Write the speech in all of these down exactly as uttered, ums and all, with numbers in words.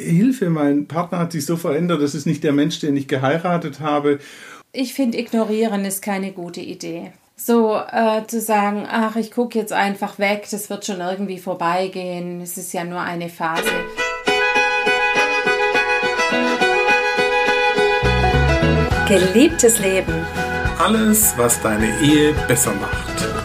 Hilfe, mein Partner hat sich so verändert, das ist nicht der Mensch, den ich geheiratet habe. Ich finde, ignorieren ist keine gute Idee. So äh, zu sagen, ach, ich gucke jetzt einfach weg, das wird schon irgendwie vorbeigehen, es ist ja nur eine Phase. Geliebtes Leben. Alles, was deine Ehe besser macht.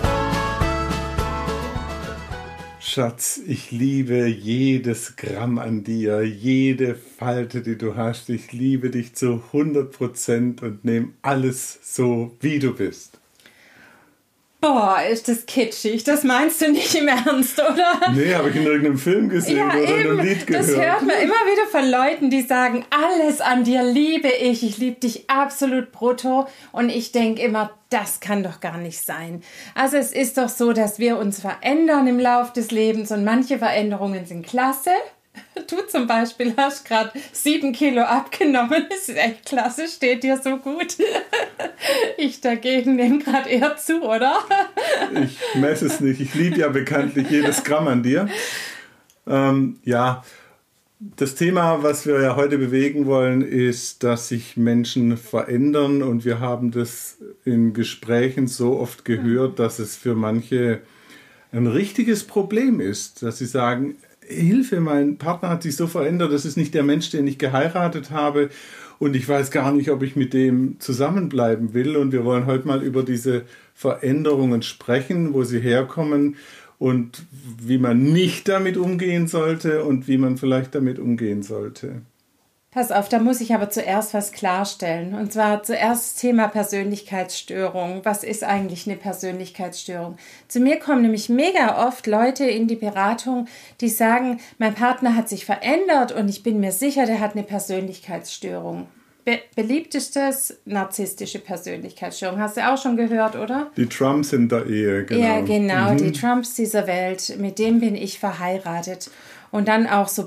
Schatz, ich liebe jedes Gramm an dir, jede Falte, die du hast. Ich liebe dich zu hundert Prozent und nehme alles so, wie du bist. Boah, ist das kitschig. Das meinst du nicht im Ernst, oder? Nee, habe ich in irgendeinem Film gesehen ja, oder eben. in einem Lied gehört. Das hört man immer wieder von Leuten, die sagen, alles an dir liebe ich. Ich liebe dich absolut brutto. Und ich denke immer, das kann doch gar nicht sein. Also es ist doch so, dass wir uns verändern im Lauf des Lebens und manche Veränderungen sind klasse. Du zum Beispiel hast gerade sieben Kilo abgenommen. Das ist echt klasse, steht dir so gut. Ich dagegen nehme gerade eher zu, oder? Ich messe es nicht. Ich liebe ja bekanntlich jedes Gramm an dir. Ähm, ja, das Thema, was wir ja heute bewegen wollen, ist, dass sich Menschen verändern. Und wir haben das in Gesprächen so oft gehört, dass es für manche ein richtiges Problem ist, dass sie sagen, Hilfe, mein Partner hat sich so verändert, das ist nicht der Mensch, den ich geheiratet habe und ich weiß gar nicht, ob ich mit dem zusammenbleiben will. Und wir wollen heute mal über diese Veränderungen sprechen, wo sie herkommen und wie man nicht damit umgehen sollte und wie man vielleicht damit umgehen sollte. Pass auf, da muss ich aber zuerst was klarstellen. Und zwar zuerst das Thema Persönlichkeitsstörung. Was ist eigentlich eine Persönlichkeitsstörung? Zu mir kommen nämlich mega oft Leute in die Beratung, die sagen, mein Partner hat sich verändert und ich bin mir sicher, der hat eine Persönlichkeitsstörung. Be- beliebtestes narzisstische Persönlichkeitsstörung. Hast du auch schon gehört, oder? Die Trumps in der Ehe, genau. Ja, genau, mhm. die Trumps dieser Welt. Mit dem bin ich verheiratet. Und dann auch so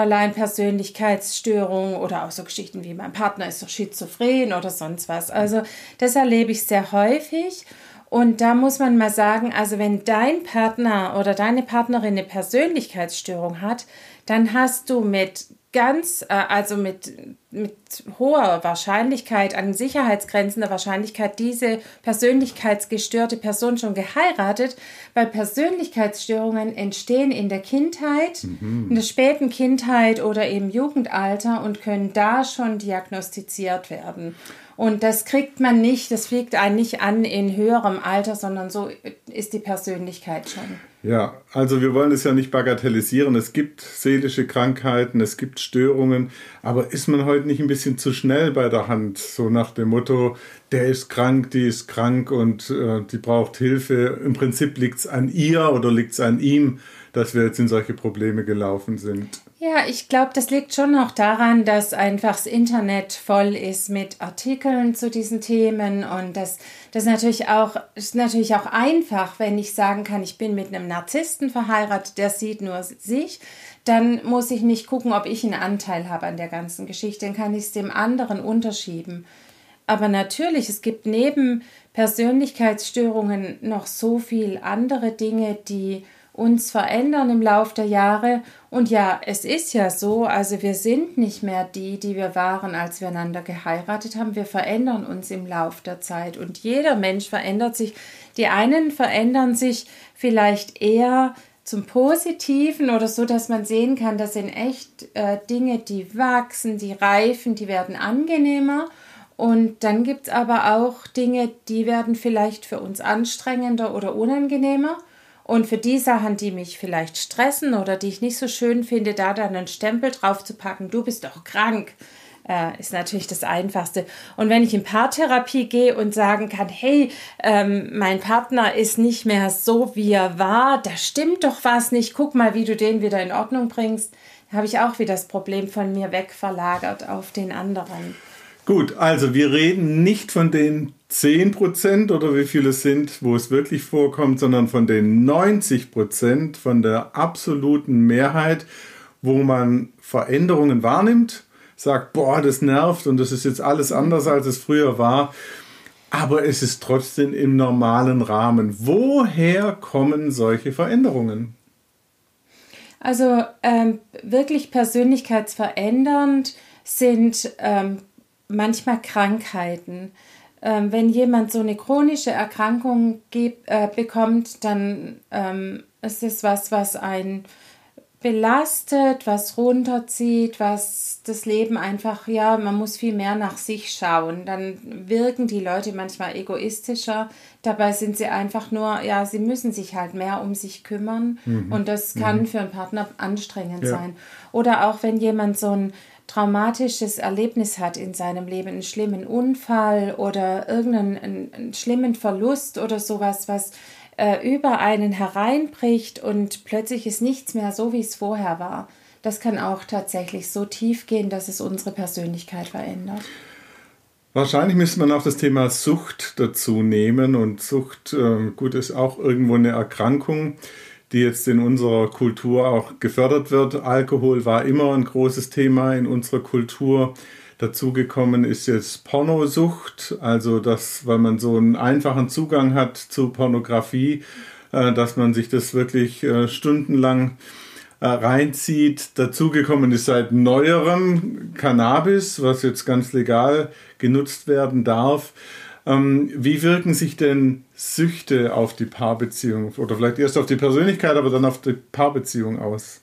Borderline-Persönlichkeitsstörungen oder auch so Geschichten wie mein Partner ist so schizophren oder sonst was. Also das erlebe ich sehr häufig. Und da muss man mal sagen, also wenn dein Partner oder deine Partnerin eine Persönlichkeitsstörung hat, dann hast du mit ganz, also mit, mit hoher Wahrscheinlichkeit, an Sicherheitsgrenzen der Wahrscheinlichkeit, diese persönlichkeitsgestörte Person schon geheiratet, weil Persönlichkeitsstörungen entstehen in der Kindheit, mhm. in der späten Kindheit oder im Jugendalter und können da schon diagnostiziert werden. Und das kriegt man nicht, das fliegt einen nicht an in höherem Alter, sondern so ist die Persönlichkeit schon. Ja, also wir wollen es ja nicht bagatellisieren. Es gibt seelische Krankheiten, es gibt Störungen, aber ist man heute nicht ein bisschen zu schnell bei der Hand? So nach dem Motto, der ist krank, die ist krank und äh, die braucht Hilfe. Im Prinzip liegt es an ihr oder liegt es an ihm, dass wir jetzt in solche Probleme gelaufen sind. Ja, ich glaube, das liegt schon auch daran, dass einfach das Internet voll ist mit Artikeln zu diesen Themen und das, das natürlich auch, ist natürlich auch einfach, wenn ich sagen kann, ich bin mit einem Narzissten verheiratet, der sieht nur sich, dann muss ich nicht gucken, ob ich einen Anteil habe an der ganzen Geschichte, dann kann ich es dem anderen unterschieben. Aber natürlich, es gibt neben Persönlichkeitsstörungen noch so viel andere Dinge, die uns verändern im Lauf der Jahre. Und ja, es ist ja so, also wir sind nicht mehr die, die wir waren, als wir einander geheiratet haben. Wir verändern uns im Lauf der Zeit und jeder Mensch verändert sich. Die einen verändern sich vielleicht eher zum Positiven oder so, dass man sehen kann, das sind echt äh, Dinge, die wachsen, die reifen, die werden angenehmer. Und dann gibt es aber auch Dinge, die werden vielleicht für uns anstrengender oder unangenehmer. Und für die Sachen, die mich vielleicht stressen oder die ich nicht so schön finde, da dann einen Stempel drauf zu packen, du bist doch krank, äh, ist natürlich das Einfachste. Und wenn ich in Paartherapie gehe und sagen kann, hey, ähm, mein Partner ist nicht mehr so, wie er war, da stimmt doch was nicht, guck mal, wie du den wieder in Ordnung bringst, da habe ich auch wieder das Problem von mir wegverlagert auf den anderen. Gut, also wir reden nicht von den zehn Prozent oder wie viele es sind, wo es wirklich vorkommt, sondern von den neunzig Prozent, von der absoluten Mehrheit, wo man Veränderungen wahrnimmt, sagt, boah, das nervt und das ist jetzt alles anders, als es früher war, aber es ist trotzdem im normalen Rahmen. Woher kommen solche Veränderungen? Also ähm, wirklich persönlichkeitsverändernd sind ähm, manchmal Krankheiten. Ähm, wenn jemand so eine chronische Erkrankung geb, äh, bekommt, dann ähm, ist es was, was einen belastet, was runterzieht, was das Leben einfach, ja, man muss viel mehr nach sich schauen. Dann wirken die Leute manchmal egoistischer. Dabei sind sie einfach nur, ja, sie müssen sich halt mehr um sich kümmern. Mhm. Und das kann mhm. für einen Partner anstrengend ja. sein. Oder auch wenn jemand so ein traumatisches Erlebnis hat in seinem Leben, einen schlimmen Unfall oder irgendeinen einen, einen schlimmen Verlust oder sowas, was über einen hereinbricht und plötzlich ist nichts mehr so, wie es vorher war. Das kann auch tatsächlich so tief gehen, dass es unsere Persönlichkeit verändert. Wahrscheinlich müsste man auch das Thema Sucht dazu nehmen. Und Sucht, äh, gut, ist auch irgendwo eine Erkrankung, die jetzt in unserer Kultur auch gefördert wird. Alkohol war immer ein großes Thema in unserer Kultur. Dazugekommen ist jetzt Pornosucht, also das, weil man so einen einfachen Zugang hat zu Pornografie, äh, dass man sich das wirklich äh, stundenlang äh, reinzieht. Dazugekommen ist seit neuerem Cannabis, was jetzt ganz legal genutzt werden darf. Ähm, wie wirken sich denn Süchte auf die Paarbeziehung oder vielleicht erst auf die Persönlichkeit, aber dann auf die Paarbeziehung aus?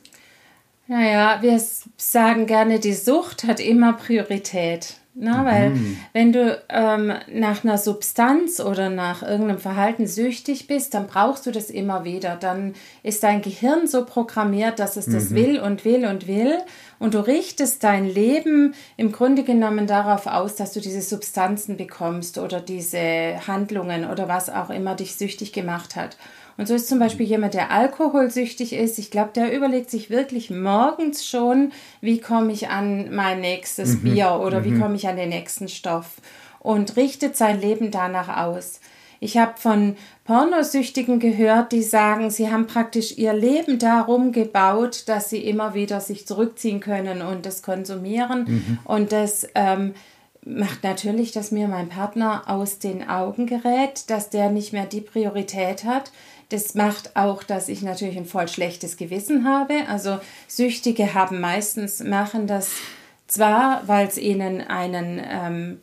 Naja, wir sagen gerne, die Sucht hat immer Priorität. Na, weil mhm. wenn du ähm, nach einer Substanz oder nach irgendeinem Verhalten süchtig bist, dann brauchst du das immer wieder. Dann ist dein Gehirn so programmiert, dass es mhm. das will und will und will. Und du richtest dein Leben im Grunde genommen darauf aus, dass du diese Substanzen bekommst oder diese Handlungen oder was auch immer dich süchtig gemacht hat. Und so ist zum Beispiel jemand, der alkoholsüchtig ist, ich glaube, der überlegt sich wirklich morgens schon, wie komme ich an mein nächstes mhm. Bier oder mhm. wie komme ich an den nächsten Stoff und richtet sein Leben danach aus. Ich habe von Pornosüchtigen gehört, die sagen, sie haben praktisch ihr Leben darum gebaut, dass sie immer wieder sich zurückziehen können und das konsumieren. Mhm. Und das ähm, macht natürlich, dass mir mein Partner aus den Augen gerät, dass der nicht mehr die Priorität hat. Das macht auch, dass ich natürlich ein voll schlechtes Gewissen habe. Also Süchtige haben meistens, machen das zwar, weil es ihnen einen ähm,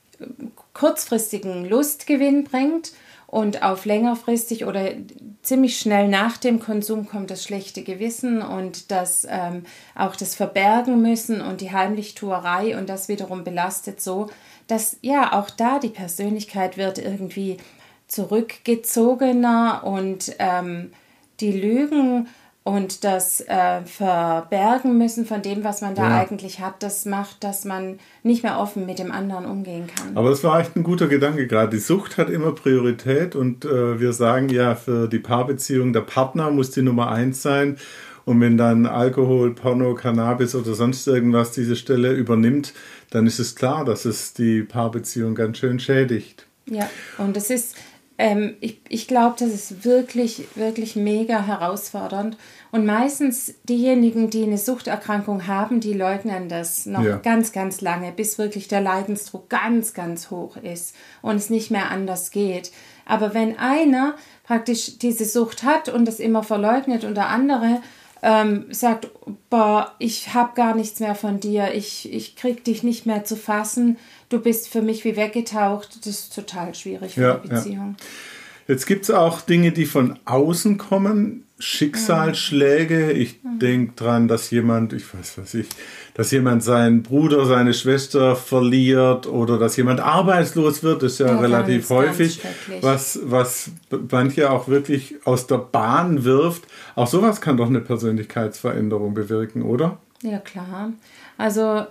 kurzfristigen Lustgewinn bringt und auf längerfristig oder ziemlich schnell nach dem Konsum kommt das schlechte Gewissen und das ähm, auch das Verbergen müssen und die Heimlichtuerei und das wiederum belastet so, dass ja auch da die Persönlichkeit wird irgendwie zurückgezogener und ähm, die Lügen und das äh, Verbergen müssen von dem, was man da ja. eigentlich hat, das macht, dass man nicht mehr offen mit dem anderen umgehen kann. Aber es war echt ein guter Gedanke gerade. Die Sucht hat immer Priorität und äh, wir sagen ja, für die Paarbeziehung, der Partner muss die Nummer eins sein. Und wenn dann Alkohol, Porno, Cannabis oder sonst irgendwas diese Stelle übernimmt, dann ist es klar, dass es die Paarbeziehung ganz schön schädigt. Ja, und es ist... Ähm, ich ich glaube, das ist wirklich, wirklich mega herausfordernd. Und meistens diejenigen, die eine Suchterkrankung haben, die leugnen das noch ja. ganz, ganz lange, bis wirklich der Leidensdruck ganz, ganz hoch ist und es nicht mehr anders geht. Aber wenn einer praktisch diese Sucht hat und das immer verleugnet und der andere ähm, sagt, boah, ich habe gar nichts mehr von dir, ich, ich krieg dich nicht mehr zu fassen, du bist für mich wie weggetaucht, das ist total schwierig für ja, die Beziehung. Ja. Jetzt gibt es auch Dinge, die von außen kommen, Schicksalsschläge. Ich mhm. denke dran, dass jemand, ich weiß was ich, dass jemand seinen Bruder, seine Schwester verliert oder dass jemand arbeitslos wird, das ist ja, ja relativ ganz, häufig, ganz was, was manche auch wirklich aus der Bahn wirft. Auch sowas kann doch eine Persönlichkeitsveränderung bewirken, oder? Ja, klar. Also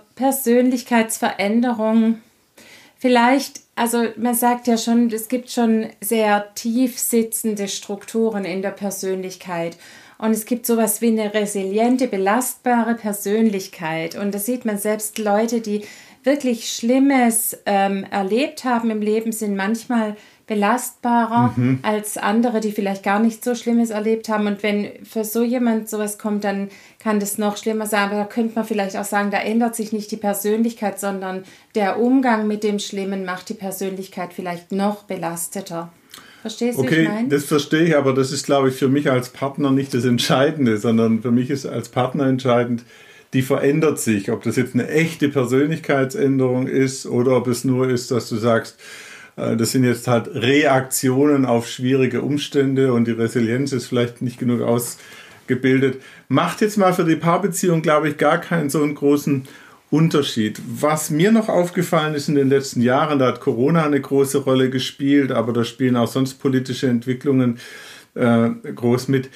Persönlichkeitsveränderung, vielleicht, also man sagt ja schon, es gibt schon sehr tief sitzende Strukturen in der Persönlichkeit. Und es gibt sowas wie eine resiliente, belastbare Persönlichkeit. Und das sieht man selbst, Leute, die wirklich Schlimmes ähm, erlebt haben im Leben, sind manchmal belastbarer mhm. als andere, die vielleicht gar nicht so Schlimmes erlebt haben. Und wenn für so jemand sowas kommt, dann kann das noch schlimmer sein. Aber da könnte man vielleicht auch sagen, da ändert sich nicht die Persönlichkeit, sondern der Umgang mit dem Schlimmen macht die Persönlichkeit vielleicht noch belasteter. Verstehst du, okay, wie ich meine? Das verstehe ich, aber das ist, glaube ich, für mich als Partner nicht das Entscheidende, sondern für mich ist als Partner entscheidend, die verändert sich. Ob das jetzt eine echte Persönlichkeitsänderung ist oder ob es nur ist, dass du sagst, das sind jetzt halt Reaktionen auf schwierige Umstände und die Resilienz ist vielleicht nicht genug ausgebildet. Macht jetzt mal für die Paarbeziehung, glaube ich, gar keinen so einen großen Unterschied. Was mir noch aufgefallen ist in den letzten Jahren, da hat Corona eine große Rolle gespielt, aber da spielen auch sonst politische Entwicklungen äh, groß mit.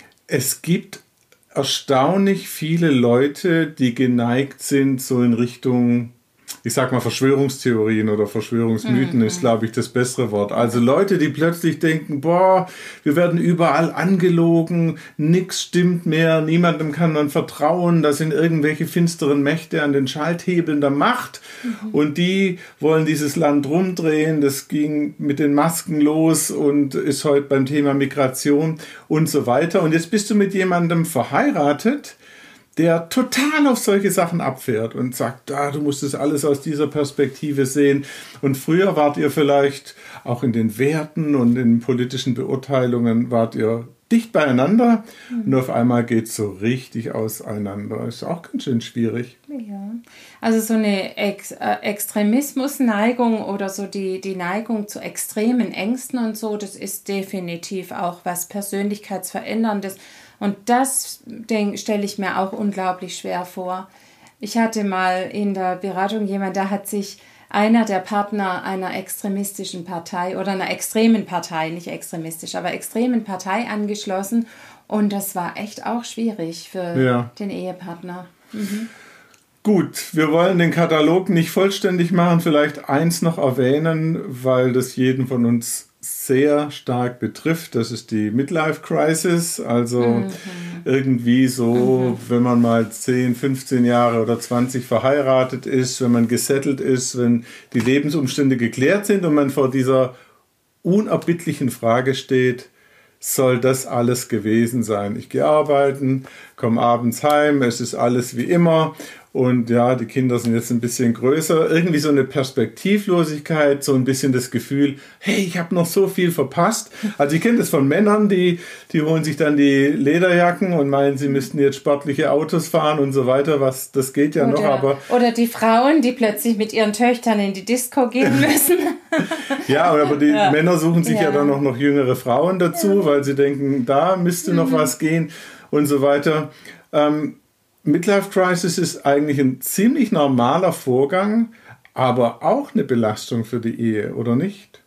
Es gibt erstaunlich viele Leute, die geneigt sind, so in Richtung, ich sag mal, Verschwörungstheorien oder Verschwörungsmythen mhm. ist, glaube ich, das bessere Wort. Also Leute, die plötzlich denken, boah, wir werden überall angelogen, nichts stimmt mehr, niemandem kann man vertrauen, da sind irgendwelche finsteren Mächte an den Schalthebeln der Macht mhm. und die wollen dieses Land rumdrehen. Das ging mit den Masken los und ist heute beim Thema Migration und so weiter. Und jetzt bist du mit jemandem verheiratet, der total auf solche Sachen abfährt und sagt, ah, du musst das alles aus dieser Perspektive sehen. Und früher wart ihr vielleicht auch in den Werten und in politischen Beurteilungen, wart ihr dicht beieinander mhm. und auf einmal geht es so richtig auseinander. Ist auch ganz schön schwierig. Ja, also so eine Ex- äh, Extremismusneigung oder so die, die Neigung zu extremen Ängsten und so, das ist definitiv auch was Persönlichkeitsveränderndes. Und das stelle ich mir auch unglaublich schwer vor. Ich hatte mal in der Beratung jemand, da hat sich einer der Partner einer extremistischen Partei oder einer extremen Partei, nicht extremistisch, aber extremen Partei angeschlossen. Und das war echt auch schwierig für ja. den Ehepartner. Mhm. Gut, wir wollen den Katalog nicht vollständig machen, vielleicht eins noch erwähnen, weil das jeden von uns sehr stark betrifft. Das ist die Midlife-Crisis, also mhm. irgendwie so, mhm. wenn man mal zehn, fünfzehn Jahre oder zwanzig verheiratet ist, wenn man gesettelt ist, wenn die Lebensumstände geklärt sind und man vor dieser unerbittlichen Frage steht, soll das alles gewesen sein? Ich gehe arbeiten, komme abends heim, es ist alles wie immer und ja, die Kinder sind jetzt ein bisschen größer. Irgendwie so eine Perspektivlosigkeit, so ein bisschen das Gefühl, hey, ich habe noch so viel verpasst. Also ich kenne das von Männern, die, die holen sich dann die Lederjacken und meinen, sie müssten jetzt sportliche Autos fahren und so weiter. Was, das geht ja oder, noch, aber... Oder die Frauen, die plötzlich mit ihren Töchtern in die Disco gehen müssen. Ja, aber die ja. Männer suchen sich ja. ja dann auch noch jüngere Frauen dazu, ja. weil sie denken, da müsste noch mhm. was gehen und so weiter. Ähm, Midlife Crisis ist eigentlich ein ziemlich normaler Vorgang, aber auch eine Belastung für die Ehe, oder nicht?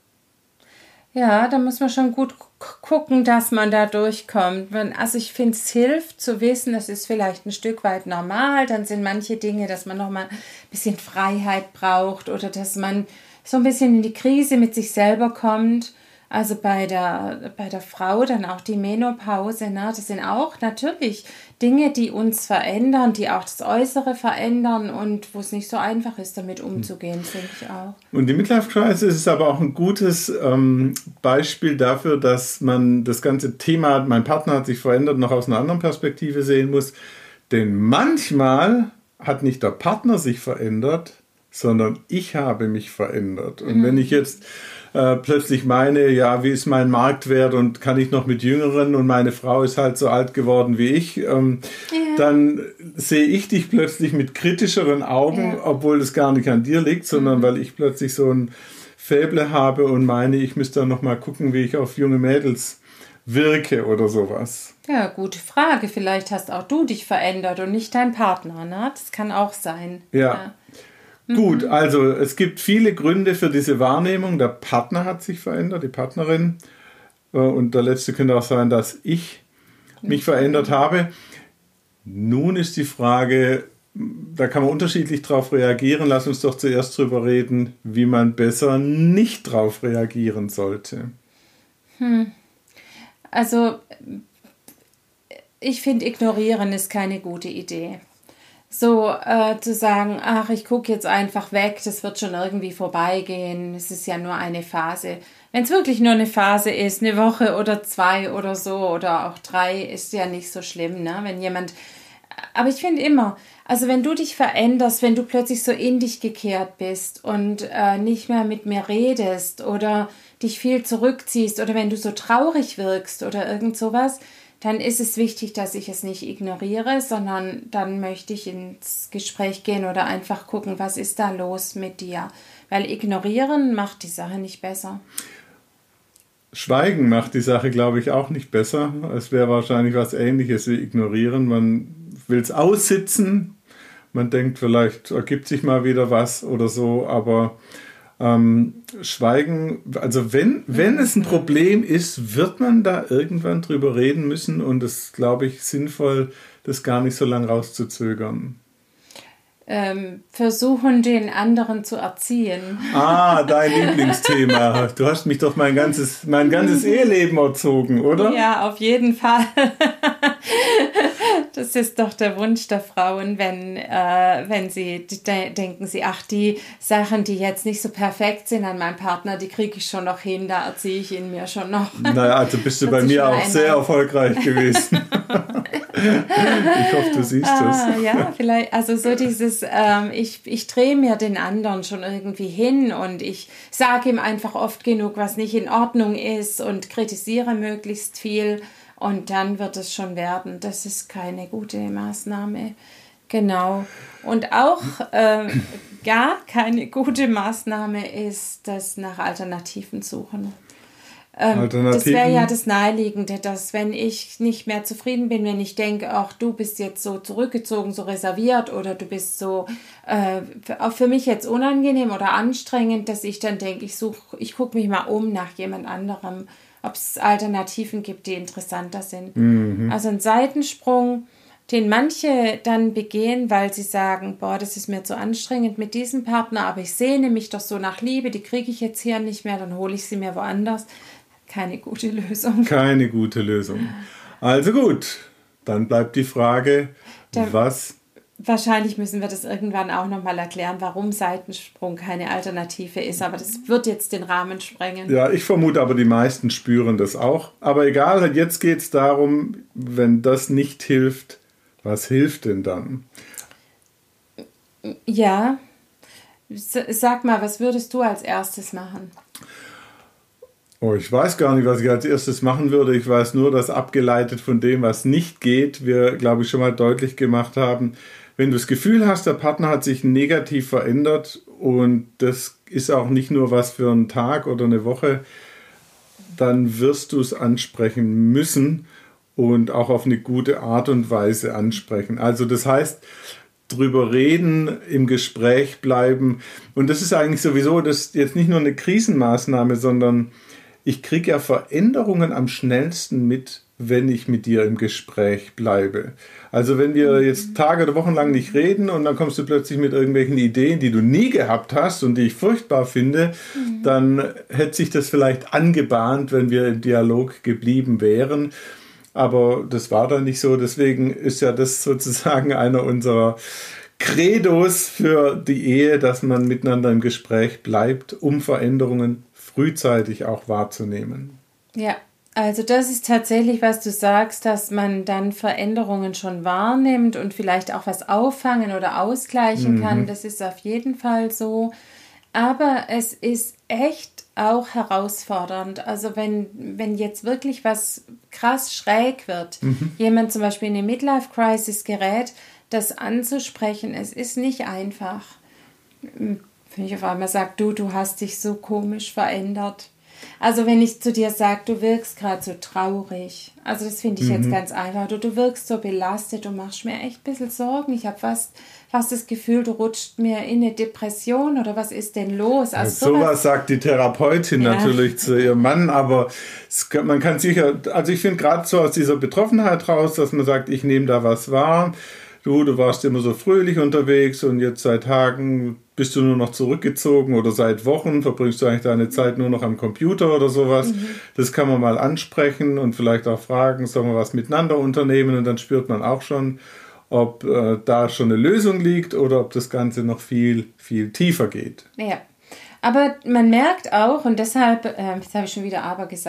Ja, da muss man schon gut gucken, dass man da durchkommt. Also ich finde, es hilft zu wissen, das ist vielleicht ein Stück weit normal. Dann sind manche Dinge, dass man noch mal ein bisschen Freiheit braucht oder dass man so ein bisschen in die Krise mit sich selber kommt. Also bei der, bei der Frau dann auch die Menopause, ne? Das sind auch natürlich Dinge, die uns verändern, die auch das Äußere verändern und wo es nicht so einfach ist, damit umzugehen, finde ich auch. Und die Midlife Crisis ist aber auch ein gutes ähm, Beispiel dafür, dass man das ganze Thema, mein Partner hat sich verändert, noch aus einer anderen Perspektive sehen muss. Denn manchmal hat nicht der Partner sich verändert, sondern ich habe mich verändert. Und mhm. wenn ich jetzt äh, plötzlich meine, ja, wie ist mein Marktwert und kann ich noch mit Jüngeren und meine Frau ist halt so alt geworden wie ich, ähm, ja. dann sehe ich dich plötzlich mit kritischeren Augen, ja. obwohl das gar nicht an dir liegt, sondern mhm. weil ich plötzlich so ein Faible habe und meine, ich müsste dann noch mal gucken, wie ich auf junge Mädels wirke oder sowas. Ja, gute Frage. Vielleicht hast auch du dich verändert und nicht dein Partner, ne? Das kann auch sein. Ja. ja. Gut, also es gibt viele Gründe für diese Wahrnehmung. Der Partner hat sich verändert, die Partnerin. Und der letzte könnte auch sein, dass ich mich verändert habe. Nun ist die Frage, da kann man unterschiedlich drauf reagieren. Lass uns doch zuerst drüber reden, wie man besser nicht drauf reagieren sollte. Hm. Also ich finde, ignorieren ist keine gute Idee. So äh, zu sagen, ach, ich gucke jetzt einfach weg, das wird schon irgendwie vorbeigehen, es ist ja nur eine Phase. Wenn es wirklich nur eine Phase ist, eine Woche oder zwei oder so oder auch drei, ist ja nicht so schlimm, ne? Wenn jemand aber ich finde immer, also wenn du dich veränderst, wenn du plötzlich so in dich gekehrt bist und äh, nicht mehr mit mir redest oder dich viel zurückziehst oder wenn du so traurig wirkst oder irgend sowas, dann ist es wichtig, dass ich es nicht ignoriere, sondern dann möchte ich ins Gespräch gehen oder einfach gucken, was ist da los mit dir. Weil ignorieren macht die Sache nicht besser. Schweigen macht die Sache, glaube ich, auch nicht besser. Es wäre wahrscheinlich was Ähnliches wie ignorieren. Man will es aussitzen, man denkt, vielleicht ergibt sich mal wieder was oder so, aber ähm, Schweigen, also wenn, wenn es ein Problem ist, wird man da irgendwann drüber reden müssen und es ist, glaube ich, sinnvoll, das gar nicht so lange rauszuzögern. Ähm, versuchen, den anderen zu erziehen. Ah, dein Lieblingsthema. Du hast mich doch mein ganzes, mein ganzes Eheleben erzogen, oder? Ja, auf jeden Fall. Das ist doch der Wunsch der Frauen, wenn, äh, wenn sie de- denken, sie, ach, die Sachen, die jetzt nicht so perfekt sind an meinem Partner, die kriege ich schon noch hin, da erziehe ich ihn mir schon noch. Naja, also bist du bei mir auch sehr erfolgreich gewesen. Ich hoffe, du siehst ah, das. Ja, vielleicht, also so dieses, ähm, ich, ich drehe mir den anderen schon irgendwie hin und ich sage ihm einfach oft genug, was nicht in Ordnung ist und kritisiere möglichst viel und dann wird es schon werden. Das ist keine gute Maßnahme. Genau. Und auch äh, gar keine gute Maßnahme ist das nach Alternativen suchen. Ähm, das wäre ja das Naheliegende, dass wenn ich nicht mehr zufrieden bin, wenn ich denke, ach, du bist jetzt so zurückgezogen, so reserviert oder du bist so äh, auch für mich jetzt unangenehm oder anstrengend, dass ich dann denke, ich suche, ich gucke mich mal um nach jemand anderem, ob es Alternativen gibt, die interessanter sind. Mhm. Also ein Seitensprung, den manche dann begehen, weil sie sagen, boah, das ist mir zu anstrengend mit diesem Partner, aber ich sehne mich doch so nach Liebe, die kriege ich jetzt hier nicht mehr, dann hole ich sie mir woanders. Keine gute Lösung. Keine gute Lösung. Also gut, dann bleibt die Frage, dann, was... Wahrscheinlich müssen wir das irgendwann auch nochmal erklären, warum Seitensprung keine Alternative ist, aber das wird jetzt den Rahmen sprengen. Ja, ich vermute aber, die meisten spüren das auch. Aber egal, jetzt geht es darum, wenn das nicht hilft, was hilft denn dann? Ja, sag mal, was würdest du als erstes machen? Oh, ich weiß gar nicht, was ich als erstes machen würde. Ich weiß nur, dass abgeleitet von dem, was nicht geht, wir, glaube ich, schon mal deutlich gemacht haben, wenn du das Gefühl hast, der Partner hat sich negativ verändert und das ist auch nicht nur was für einen Tag oder eine Woche, dann wirst du es ansprechen müssen und auch auf eine gute Art und Weise ansprechen. Also das heißt, drüber reden, im Gespräch bleiben. Und das ist eigentlich sowieso das jetzt nicht nur eine Krisenmaßnahme, sondern ich kriege ja Veränderungen am schnellsten mit, wenn ich mit dir im Gespräch bleibe. Also wenn wir jetzt Tage oder Wochen lang nicht reden und dann kommst du plötzlich mit irgendwelchen Ideen, die du nie gehabt hast und die ich furchtbar finde, mhm. dann hätte sich das vielleicht angebahnt, wenn wir im Dialog geblieben wären. Aber das war dann nicht so. Deswegen ist ja das sozusagen einer unserer Credos für die Ehe, dass man miteinander im Gespräch bleibt, um Veränderungen frühzeitig auch wahrzunehmen. Ja, also das ist tatsächlich, was du sagst, dass man dann Veränderungen schon wahrnimmt und vielleicht auch was auffangen oder ausgleichen mhm. kann. Das ist auf jeden Fall so. Aber es ist echt auch herausfordernd. Also wenn, wenn jetzt wirklich was krass schräg wird, mhm. jemand zum Beispiel in eine Midlife-Crisis gerät, das anzusprechen, es ist nicht einfach. Wenn ich auf einmal sage, du, du hast dich so komisch verändert. Also wenn ich zu dir sage, du wirkst gerade so traurig, also das finde ich mhm. jetzt ganz einfach, du, du wirkst so belastet, du machst mir echt ein bisschen Sorgen, ich habe fast, fast das Gefühl, du rutscht mir in eine Depression oder was ist denn los? Also sowas, sowas sagt die Therapeutin ja. natürlich zu ihrem Mann, aber es, man kann sicher, also ich finde gerade so aus dieser Betroffenheit raus, dass man sagt, ich nehme da was wahr. Du, du warst immer so fröhlich unterwegs und jetzt seit Tagen bist du nur noch zurückgezogen oder seit Wochen verbringst du eigentlich deine Zeit nur noch am Computer oder sowas. Mhm. Das kann man mal ansprechen und vielleicht auch fragen, sollen wir was miteinander unternehmen, und dann spürt man auch schon, ob äh, da schon eine Lösung liegt oder ob das Ganze noch viel, viel tiefer geht. Ja, aber man merkt auch, und deshalb, äh, jetzt habe ich schon wieder aber gesagt,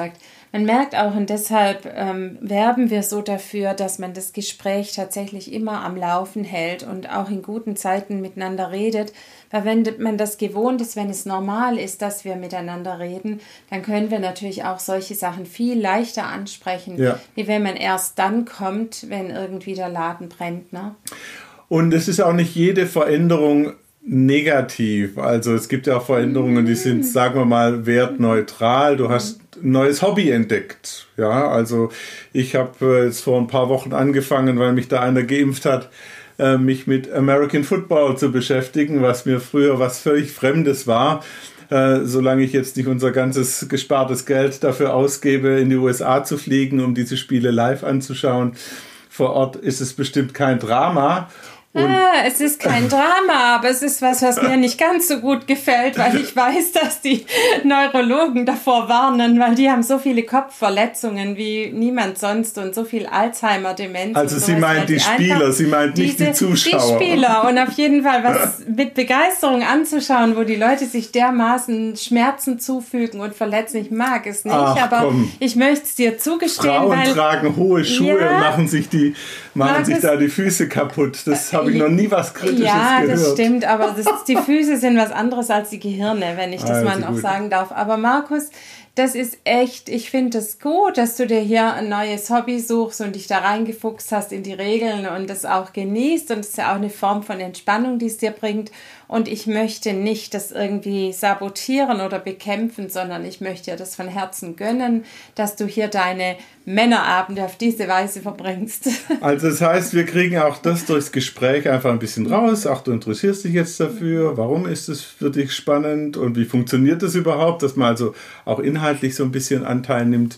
Man merkt auch, und deshalb ähm, werben wir so dafür, dass man das Gespräch tatsächlich immer am Laufen hält und auch in guten Zeiten miteinander redet. Weil wenn man das gewohnt ist, wenn es normal ist, dass wir miteinander reden, dann können wir natürlich auch solche Sachen viel leichter ansprechen, ja. wie wenn man erst dann kommt, wenn irgendwie der Laden brennt. Ne? Und es ist auch nicht jede Veränderung negativ. Also es gibt ja auch Veränderungen, die sind, sagen wir mal, wertneutral. Du hast ein neues Hobby entdeckt. Ja, also ich habe jetzt vor ein paar Wochen angefangen, weil mich da einer geimpft hat, mich mit American Football zu beschäftigen, was mir früher was völlig Fremdes war. Solange ich jetzt nicht unser ganzes gespartes Geld dafür ausgebe, in die U S A zu fliegen, um diese Spiele live anzuschauen. Vor Ort ist es bestimmt kein Drama. Und ah, es ist kein Drama, aber es ist was, was mir nicht ganz so gut gefällt, weil ich weiß, dass die Neurologen davor warnen, weil die haben so viele Kopfverletzungen wie niemand sonst und so viel Alzheimer-Demenz. Also sie meint die Spieler, sie meint nicht die Zuschauer. Die Spieler und auf jeden Fall was mit Begeisterung anzuschauen, wo die Leute sich dermaßen Schmerzen zufügen und verletzen. Ich mag es nicht, Ach, aber komm. ich möchte es dir zugestehen. Frauen weil, tragen hohe Schuhe ja, und machen sich, die, machen sich da die Füße kaputt. Das habe ich noch nie was Kritisches ja, gehört. Ja, das stimmt, aber das, die Füße sind was anderes als die Gehirne, wenn ich das also mal noch gut. sagen darf. Aber Markus, das ist echt, ich finde es gut, dass du dir hier ein neues Hobby suchst und dich da reingefuchst hast in die Regeln und das auch genießt. Und es ist ja auch eine Form von Entspannung, die es dir bringt. Und ich möchte nicht das irgendwie sabotieren oder bekämpfen, sondern ich möchte dir das von Herzen gönnen, dass du hier deine Männerabende auf diese Weise verbringst. Also das heißt, wir kriegen auch das durchs Gespräch einfach ein bisschen raus. Ach, du interessierst dich jetzt dafür. Warum ist es für dich spannend? Und wie funktioniert das überhaupt? Dass man also auch inhaltlich so ein bisschen Anteil nimmt.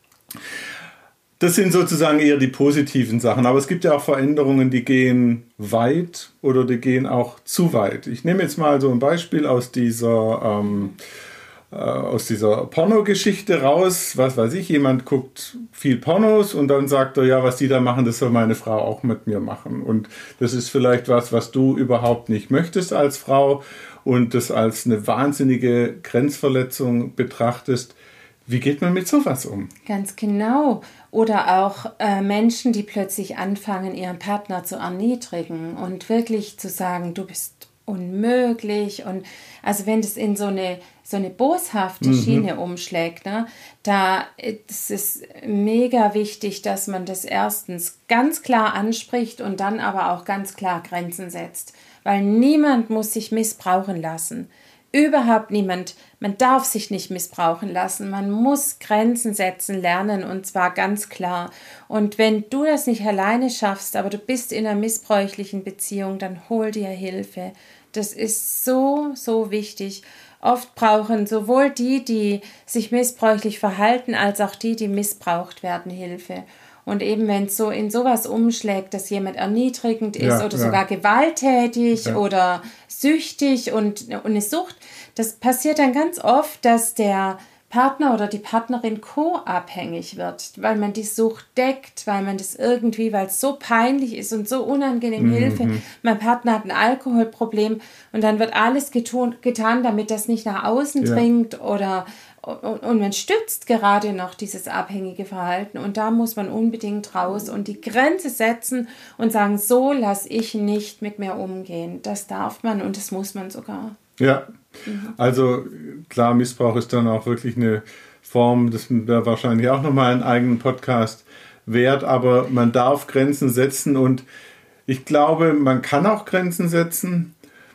Das sind sozusagen eher die positiven Sachen. Aber es gibt ja auch Veränderungen, die gehen weit oder die gehen auch zu weit. Ich nehme jetzt mal so ein Beispiel aus dieser, ähm, äh, aus dieser Pornogeschichte raus. Was weiß ich, jemand guckt viel Pornos und dann sagt er, ja, was die da machen, das soll meine Frau auch mit mir machen. Und das ist vielleicht was, was du überhaupt nicht möchtest als Frau und das als eine wahnsinnige Grenzverletzung betrachtest. Wie geht man mit sowas um? Ganz genau. Oder auch äh, Menschen, die plötzlich anfangen, ihren Partner zu erniedrigen und wirklich zu sagen, du bist unmöglich. Und also wenn das in so eine, so eine boshafte mhm. Schiene umschlägt, ne, da ist es mega wichtig, dass man das erstens ganz klar anspricht und dann aber auch ganz klar Grenzen setzt. Weil niemand muss sich missbrauchen lassen. Überhaupt niemand. Man darf sich nicht missbrauchen lassen. Man muss Grenzen setzen lernen und zwar ganz klar. Und wenn du das nicht alleine schaffst, aber du bist in einer missbräuchlichen Beziehung, dann hol dir Hilfe. Das ist so, so wichtig. Oft brauchen sowohl die, die sich missbräuchlich verhalten, als auch die, die missbraucht werden, Hilfe. Und eben wenn es so in sowas umschlägt, dass jemand erniedrigend ist ja, oder ja. sogar gewalttätig ja. oder süchtig und, und eine Sucht, das passiert dann ganz oft, dass der Partner oder die Partnerin co-abhängig wird, weil man die Sucht deckt, weil man das irgendwie, weil es so peinlich ist und so unangenehm mhm. Hilfe. Mein Partner hat ein Alkoholproblem und dann wird alles getun, getan, damit das nicht nach außen ja. dringt oder und, und man stützt gerade noch dieses abhängige Verhalten und da muss man unbedingt raus und die Grenze setzen und sagen, so lasse ich nicht mit mir umgehen. Das darf man und das muss man sogar. Ja, also klar, Missbrauch ist dann auch wirklich eine Form, das wäre wahrscheinlich auch nochmal einen eigenen Podcast wert, aber man darf Grenzen setzen und ich glaube, man kann auch Grenzen setzen.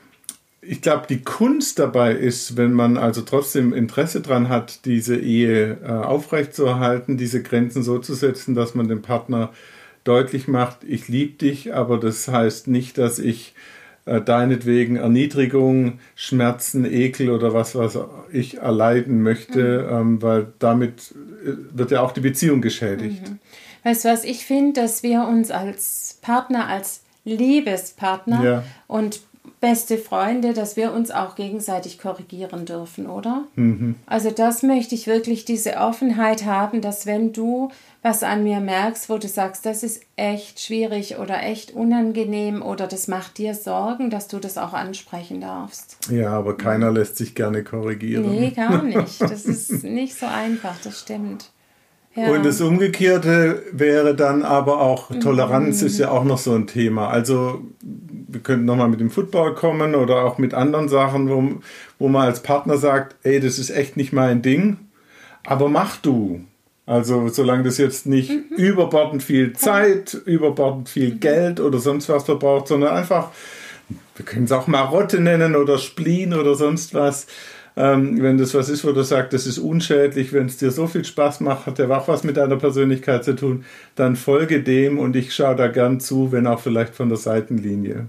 Ich glaube, die Kunst dabei ist, wenn man also trotzdem Interesse daran hat, diese Ehe äh, aufrechtzuerhalten, diese Grenzen so zu setzen, dass man dem Partner deutlich macht, ich liebe dich, aber das heißt nicht, dass ich äh, deinetwegen Erniedrigung, Schmerzen, Ekel oder was, was ich erleiden möchte, mhm. ähm, weil damit wird ja auch die Beziehung geschädigt. Mhm. Weißt du was, ich finde, dass wir uns als Partner, als Liebespartner ja. und beste Freunde, dass wir uns auch gegenseitig korrigieren dürfen, oder? Mhm. Also das möchte ich wirklich, diese Offenheit haben, dass wenn du was an mir merkst, wo du sagst, das ist echt schwierig oder echt unangenehm oder das macht dir Sorgen, dass du das auch ansprechen darfst. Ja, aber keiner ja. lässt sich gerne korrigieren. Nee, gar nicht. Das ist nicht so einfach, das stimmt. Ja. Und das Umgekehrte wäre dann aber auch, Toleranz mhm. ist ja auch noch so ein Thema. Also wir könnten nochmal mit dem Football kommen oder auch mit anderen Sachen, wo, wo man als Partner sagt, ey, das ist echt nicht mein Ding, aber mach du. Also solange das jetzt nicht mhm. überbordend viel Zeit, überbordend viel mhm. Geld oder sonst was verbraucht, sondern einfach, wir können es auch Marotte nennen oder Spleen oder sonst was. Ähm, wenn das was ist, wo du sagst, das ist unschädlich, wenn es dir so viel Spaß macht, hat der auch was mit deiner Persönlichkeit zu tun, dann folge dem und ich schaue da gern zu, wenn auch vielleicht von der Seitenlinie.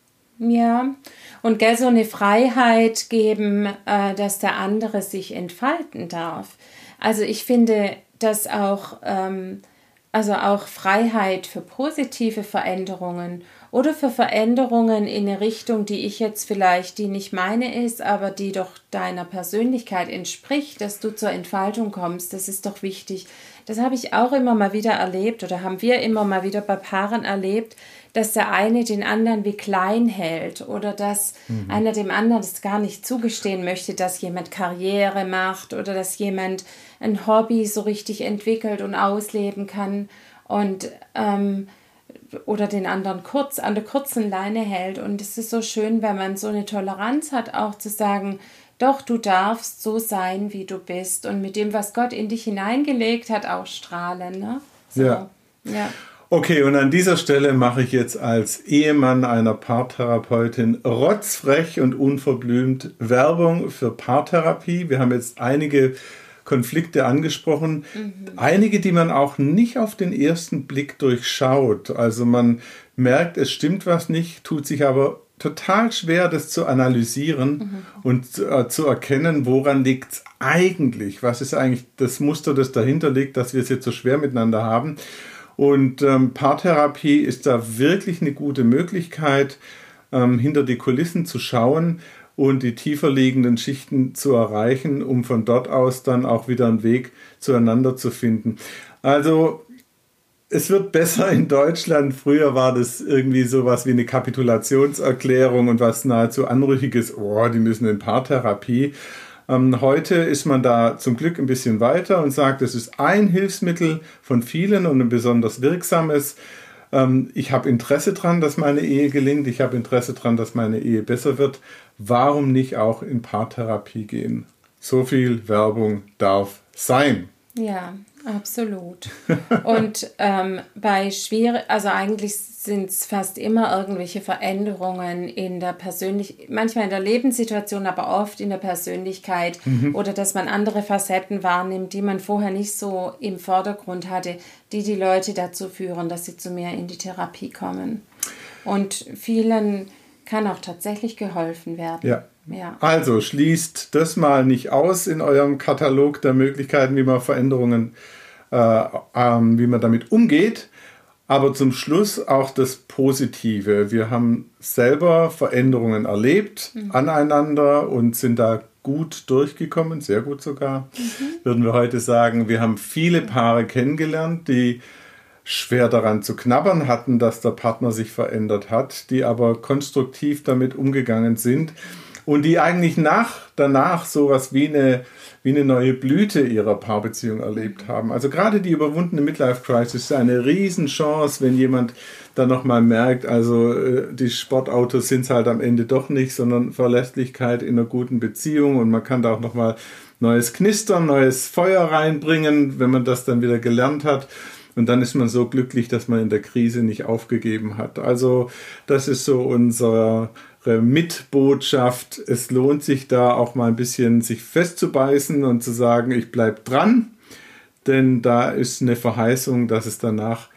Ja, und gell, so eine Freiheit geben, äh, dass der andere sich entfalten darf. Also ich finde, dass auch, ähm, also auch Freiheit für positive Veränderungen oder für Veränderungen in eine Richtung, die ich jetzt vielleicht, die nicht meine ist, aber die doch deiner Persönlichkeit entspricht, dass du zur Entfaltung kommst, das ist doch wichtig. Das habe ich auch immer mal wieder erlebt oder haben wir immer mal wieder bei Paaren erlebt, dass der eine den anderen wie klein hält oder dass mhm. einer dem anderen das gar nicht zugestehen möchte, dass jemand Karriere macht oder dass jemand ein Hobby so richtig entwickelt und ausleben kann und ähm, oder den anderen kurz an der kurzen Leine hält. Und es ist so schön, wenn man so eine Toleranz hat, auch zu sagen, doch, du darfst so sein, wie du bist und mit dem, was Gott in dich hineingelegt hat, ausstrahlen. Ne? So. Ja. ja. Okay, und an dieser Stelle mache ich jetzt als Ehemann einer Paartherapeutin rotzfrech und unverblümt Werbung für Paartherapie. Wir haben jetzt einige Konflikte angesprochen, mhm. einige, die man auch nicht auf den ersten Blick durchschaut. Also man merkt, es stimmt was nicht, tut sich aber total schwer, das zu analysieren mhm. und äh, zu erkennen, woran liegt es eigentlich? Was ist eigentlich das Muster, das dahinter liegt, dass wir es jetzt so schwer miteinander haben? Und ähm, Paartherapie ist da wirklich eine gute Möglichkeit, ähm, hinter die Kulissen zu schauen und die tiefer liegenden Schichten zu erreichen, um von dort aus dann auch wieder einen Weg zueinander zu finden. Also es wird besser in Deutschland. Früher war das irgendwie sowas wie eine Kapitulationserklärung und was nahezu Anrüchiges. Oh, die müssen in Paartherapie. Ähm, heute ist man da zum Glück ein bisschen weiter und sagt, es ist ein Hilfsmittel von vielen und ein besonders wirksames. Ähm, ich habe Interesse dran, dass meine Ehe gelingt. Ich habe Interesse dran, dass meine Ehe besser wird. Warum nicht auch in Paartherapie gehen? So viel Werbung darf sein. Ja, absolut. Und ähm, bei schwierig, also eigentlich sind es fast immer irgendwelche Veränderungen in der Persönlichkeit, manchmal in der Lebenssituation, aber oft in der Persönlichkeit mhm. oder dass man andere Facetten wahrnimmt, die man vorher nicht so im Vordergrund hatte, die die Leute dazu führen, dass sie zu mir in die Therapie kommen. Und vielen kann auch tatsächlich geholfen werden. Ja. Ja. Also schließt das mal nicht aus in eurem Katalog der Möglichkeiten, wie man Veränderungen, äh, ähm, wie man damit umgeht. Aber zum Schluss auch das Positive. Wir haben selber Veränderungen erlebt mhm. aneinander und sind da gut durchgekommen, sehr gut sogar, mhm. würden wir heute sagen. Wir haben viele Paare kennengelernt, die schwer daran zu knabbern hatten, dass der Partner sich verändert hat, die aber konstruktiv damit umgegangen sind und die eigentlich nach, danach sowas wie eine, wie eine neue Blüte ihrer Paarbeziehung erlebt haben. Also gerade die überwundene Midlife-Crisis ist eine Riesenchance, wenn jemand dann nochmal merkt, also die Sportautos sind es halt am Ende doch nicht, sondern Verlässlichkeit in einer guten Beziehung und man kann da auch nochmal neues Knistern, neues Feuer reinbringen, wenn man das dann wieder gelernt hat. Und dann ist man so glücklich, dass man in der Krise nicht aufgegeben hat. Also das ist so unsere Mitbotschaft. Es lohnt sich da auch mal ein bisschen sich festzubeißen und zu sagen, ich bleibe dran. Denn da ist eine Verheißung, dass es danach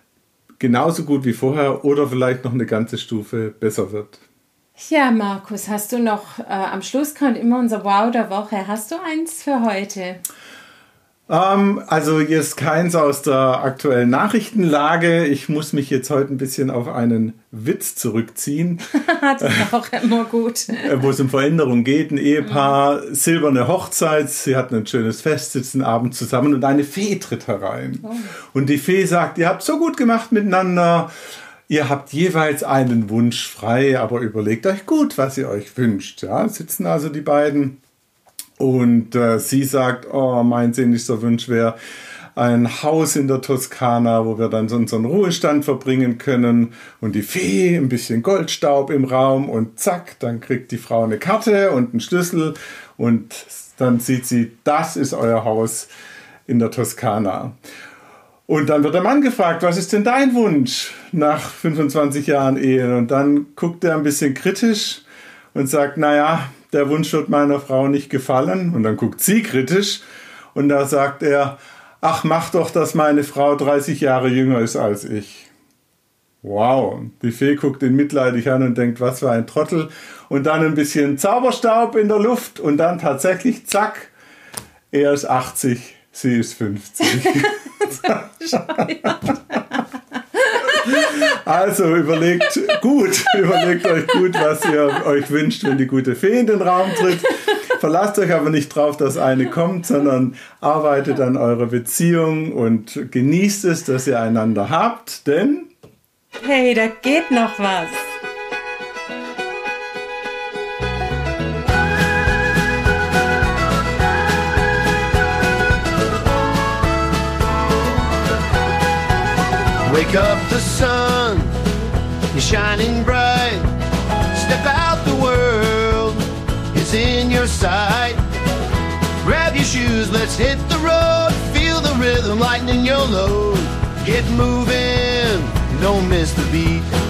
genauso gut wie vorher oder vielleicht noch eine ganze Stufe besser wird. Ja, Markus, hast du noch, äh, am Schluss kommt immer unser Wow der Woche. Hast du eins für heute? Um, also jetzt keins aus der aktuellen Nachrichtenlage. Ich muss mich jetzt heute ein bisschen auf einen Witz zurückziehen. Das ist auch immer gut. Wo es um Veränderung geht. Ein Ehepaar, mhm. silberne Hochzeit, sie hatten ein schönes Fest, sitzen abends zusammen und eine Fee tritt herein. Oh. Und die Fee sagt, ihr habt so gut gemacht miteinander, ihr habt jeweils einen Wunsch frei, aber überlegt euch gut, was ihr euch wünscht. Ja, sitzen also die beiden. Und äh, sie sagt, oh, mein sehnlichster Wunsch wäre, ein Haus in der Toskana, wo wir dann so unseren Ruhestand verbringen können und die Fee, ein bisschen Goldstaub im Raum und zack, dann kriegt die Frau eine Karte und einen Schlüssel und dann sieht sie, das ist euer Haus in der Toskana. Und dann wird der Mann gefragt, was ist denn dein Wunsch nach fünfundzwanzig Jahren Ehe? Und dann guckt er ein bisschen kritisch und sagt, naja, der Wunsch wird meiner Frau nicht gefallen. Und dann guckt sie kritisch und da sagt er, ach, mach doch, dass meine Frau dreißig Jahre jünger ist als ich. Wow, die Fee guckt ihn mitleidig an und denkt, was für ein Trottel. Und dann ein bisschen Zauberstaub in der Luft und dann tatsächlich, zack, er ist achtzig, sie ist fünfzig. Also überlegt gut, überlegt euch gut, was ihr euch wünscht, wenn die gute Fee in den Raum tritt. Verlasst euch aber nicht drauf, dass eine kommt, sondern arbeitet an eurer Beziehung und genießt es, dass ihr einander habt, denn hey, da geht noch was. Wake up, the sun is shining bright. Step out, the world is in your sight. Grab your shoes, let's hit the road. Feel the rhythm, lighten your load. Get moving, don't miss the beat.